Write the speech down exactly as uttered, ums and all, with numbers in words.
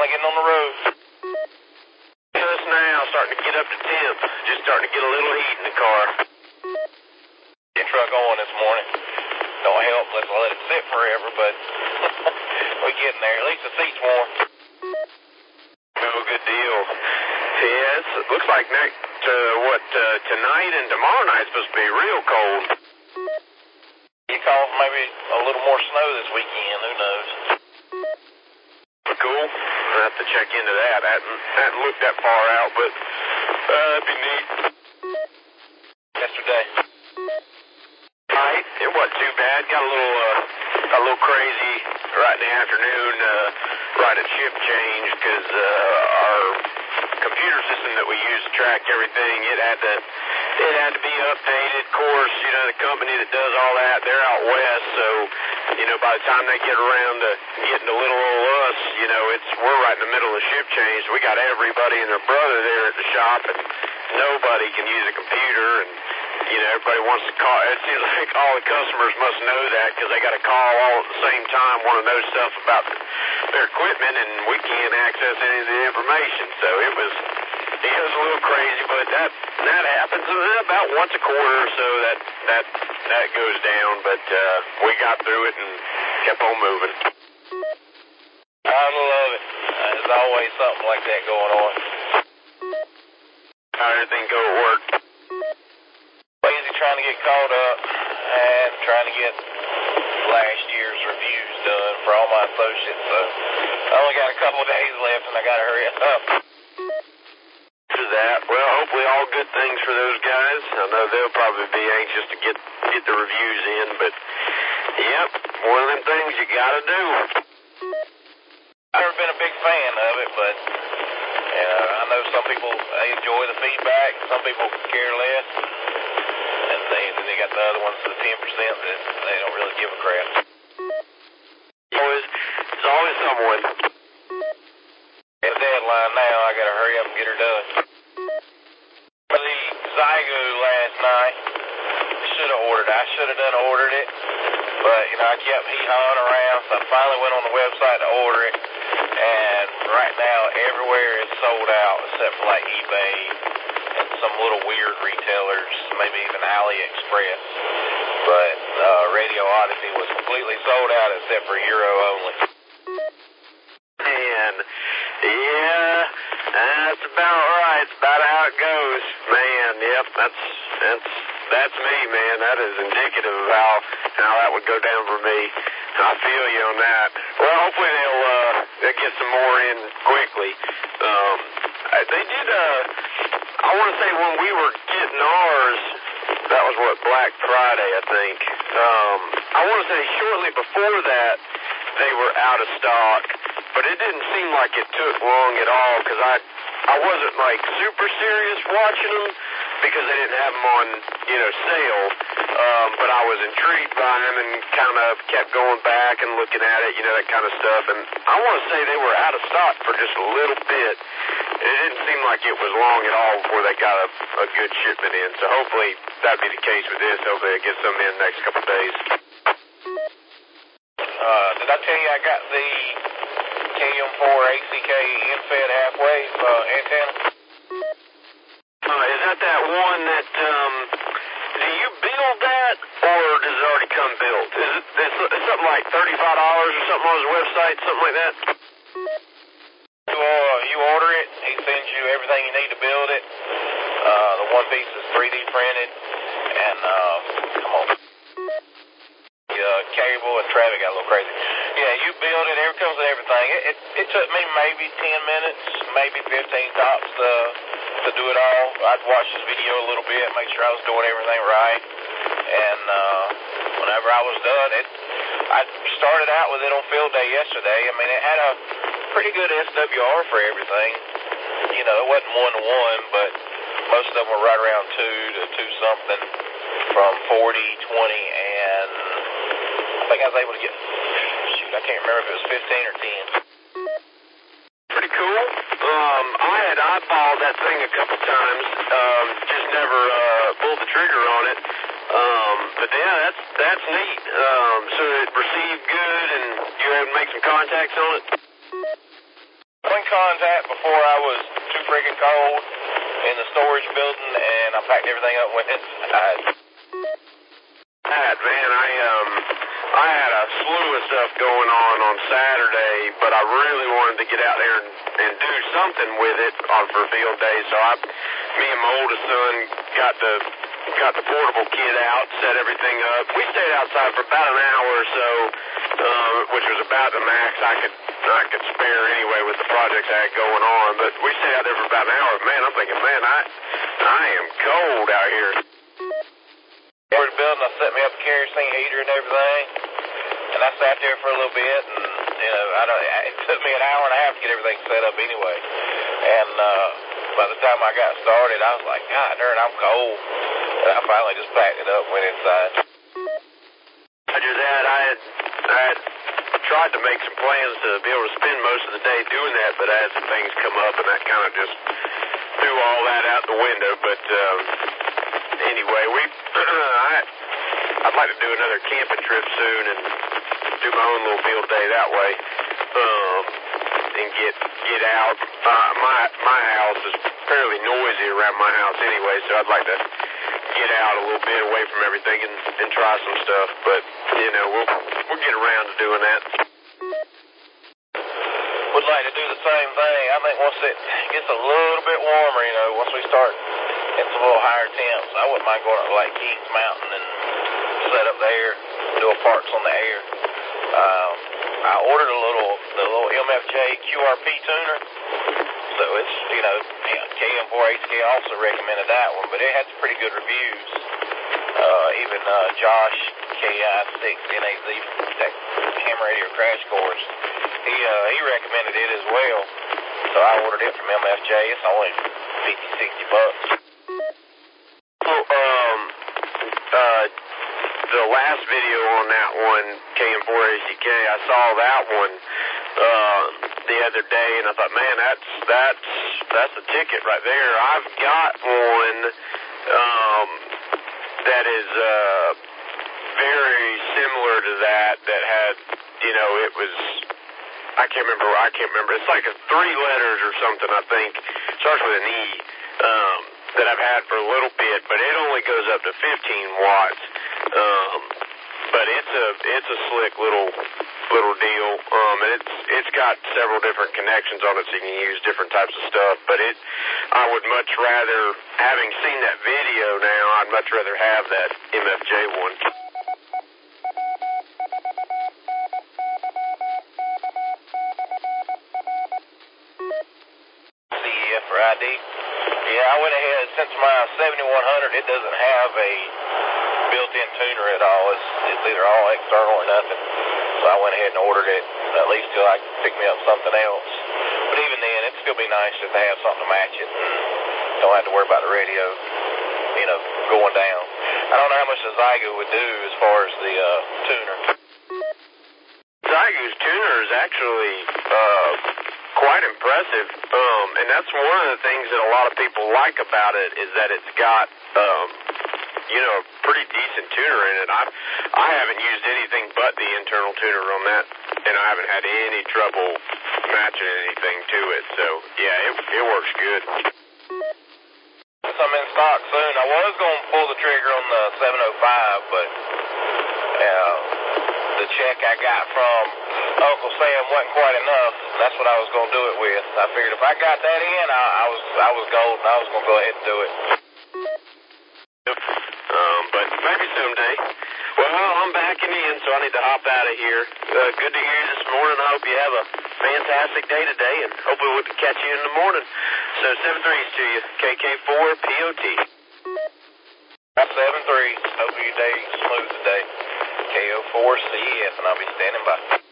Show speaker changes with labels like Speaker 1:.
Speaker 1: finally getting on the road.
Speaker 2: Just now, starting to get up to temp. Just starting to get a little heat in the car.
Speaker 1: Get truck on this morning. Don't help unless I let it sit forever, but we're getting there. At least the seat's warm.
Speaker 2: Oh, good deal. Yes, it looks like next, uh, what, uh, tonight and tomorrow night's supposed to be real cold.
Speaker 1: You call for maybe a little more snow this weekend, who knows?
Speaker 2: Cool. I'll have to check into that. I hadn't, hadn't looked that far out, but uh, that'd be neat.
Speaker 1: Yesterday.
Speaker 2: Right. It wasn't too bad. Got a little, uh, got a little crazy right in the afternoon, uh, right at shift change, because uh, our computer system that we use to track everything, it had to, it had to be updated. Of course, you know, the company that does all that, they're out west, so, you know, by the time they get around to getting to little old us, you know, it's, we're right in the middle of shift change. We got everybody and their brother there at the shop, and nobody can use a computer, and, you know, everybody wants to call. It seems like all the customers must know that, because they got to call all at the same time, want to know stuff about their equipment, and we can't access any of the information. So it was, it was a little crazy, but that that happens about once a quarter or so. That that that goes down, but uh, we got through it and kept on moving.
Speaker 1: I love it. There's always something like that going on.
Speaker 2: How did everything go at work?
Speaker 1: Lazy trying to get caught up and trying to get last year's reviews done for all my associates. So I only got a couple of days left, and I got to hurry up.
Speaker 2: To that, well, hopefully all good things for those guys. I know they'll probably be anxious to get get the reviews in, but yep, one of them things you got to do.
Speaker 1: I've never been a big fan of it, but you know, I know some people they enjoy the feedback, some people care less, and they then they got the other ones, the ten percent that they don't really give a crap.
Speaker 2: Always, it's always someone.
Speaker 1: It's a deadline now. I got to hurry up and get her done. For the Zygo last night, should have ordered it. I should have done ordered it, but you know I kept hee-hawing around, so I finally went on the website to order it. And right now, everywhere is sold out except for like eBay and some little weird retailers, maybe even AliExpress. But uh, Radio Odyssey was completely sold out except for Euro only.
Speaker 2: Man, yeah, that's about right. It's about how it goes. Man, yep, that's that's that's me, man. That is indicative of how how that would go down for me. I feel you on that. Well, hopefully they'll uh, they'll get some more in quickly. Um, they did. Uh, I want to say when we were getting ours, that was what Black Friday, I think. Um, I want to say shortly before that they were out of stock, but it didn't seem like it took long at all because I I wasn't like super serious watching them because they didn't have them on, you know, sale. Um, but I was intrigued by them and kind of kept going back and looking at it, you know, that kind of stuff. And I want to say they were out of stock for just a little bit. It didn't seem like it was long at all before they got a, a good shipment in. So hopefully that'd be the case with this. Hopefully they get some in the next couple of days.
Speaker 1: Uh, did I tell you I got the K M four A C K in-fed half-wave uh, antenna?
Speaker 2: Uh, is that that one that, um, do you build that, or does it already come built? Is it it's, it's something like thirty-five dollars or something on his website, something like that?
Speaker 1: You, uh, you order it, he sends you everything you need to build it. Uh, the one piece is three D printed, and, uh, come on. The uh, cable and traffic got a little crazy. Yeah, you build it, it comes with everything. It, it, it took me maybe ten minutes, maybe fifteen tops to, to do it all. I'd watch this video a little bit, make sure I was doing everything right. And uh, whenever I was done, it, I started out with it on field day yesterday. I mean, it had a pretty good S W R for everything. You know, it wasn't one-to-one, but most of them were right around two to two something from forty, twenty, and I think I was able to get, shoot, I can't remember if it was fifteen or ten.
Speaker 2: Pretty cool. Um, I had eyeballed that thing a couple times, um, just never uh, pulled the trigger on it. Um, but yeah, that's that's neat. Um, so it received good, and you were able to make some contacts on it?
Speaker 1: I think contact before I was too freaking cold in the storage building, and I packed everything up and went inside.
Speaker 2: That, man, I, um, I had a slew of stuff going on on Saturday, but I really wanted to get out there and, and do something with it on for field day, so I, me and my oldest son got the, got the portable kit out, set everything up. We stayed outside for about an hour or so, uh, which was about the max I could, I could spare anyway with the projects I had going on, but we stayed out there for about an hour. Man, I'm thinking, man, I, I am cold out here.
Speaker 1: Over the building, I set me up a kerosene heater and everything, and I sat there for a little bit, and, you know, I don't, it took me an hour and a half to get everything set up anyway, and, uh, by the time I got started, I was like, God darn, I'm cold, and I finally just packed it up and went inside.
Speaker 2: After that, I had, I had tried to make some plans to be able to spend most of the day doing that, but I had some things come up, and that kind of just threw all that out the window, but, um, anyway, we, I, I'd like to do another camping trip soon and do my own little field day that way, um, and get, get out. Uh, my, my house is fairly noisy around my house anyway, so I'd like to get out a little bit away from everything and, and try some stuff, but, you know, we'll, we'll get around to doing that.
Speaker 1: Would like to do the same thing. I think once it gets a little bit warmer, you know, once we start in some little higher temps, I wouldn't mind going up to like Kings Mountain and set up there, do a parks on the air. Um, I ordered a little, the little M F J Q R P tuner, so it's, you know, K M four H K also recommended that one, but it had some pretty good reviews. Uh, even uh, Josh K I six N A Z, that ham radio crash course, he uh, he recommended it as well. So I ordered it from M F J. It's only fifty, sixty bucks.
Speaker 2: So, um, uh, the last video on that one, K M four H K, I saw that one uh, the other day, and I thought, man, that's that's that's a ticket right there. I've got one um, that is uh, very similar to that. That had, you know, it was. I can't remember. I can't remember. It's like a three letters or something. I think it starts with an E. Um, that I've had for a little bit, but it only goes up to fifteen watts. Um, but it's a it's a slick little little deal. Um, and it's it's got several different connections on it, so you can use different types of stuff. But it, I would much rather, having seen that video now, I'd much rather have that M F J one.
Speaker 1: For I D. Yeah, I went ahead, since my seventy-one hundred, it doesn't have a built-in tuner at all. It's, it's either all external or nothing. So I went ahead and ordered it, at least till I could pick me up something else. But even then, it'd still be nice just to have something to match it. And don't have to worry about the radio, you know, going down. I don't know how much the Zygo would do as far as the uh, tuner.
Speaker 2: Zygo's tuner is actually uh, quite impressive, um, and that's one of the things that a lot of people like about it, is that it's got, um, you know, a pretty decent tuner in it. I I haven't used anything but the internal tuner on that, and I haven't had any trouble matching anything to it. So yeah, it it works good.
Speaker 1: I'm in stock soon. I was going to pull the trigger on the seven oh five, but uh, the check I got from Uncle Sam wasn't quite enough. That's what I was going to do it with. I figured if I got that in, I, I was I was golden. I was going to go ahead and do it.
Speaker 2: Um, but maybe someday. Well, I'm backing in, so I need to hop out of here. Uh, good to hear you this morning. I hope you have a fantastic day today, and hopefully we'll catch you in the morning. So seven threes to you, K K four P O T.
Speaker 1: seven three. Hopefully your day smooth today. K O four C E F, and I'll be standing by.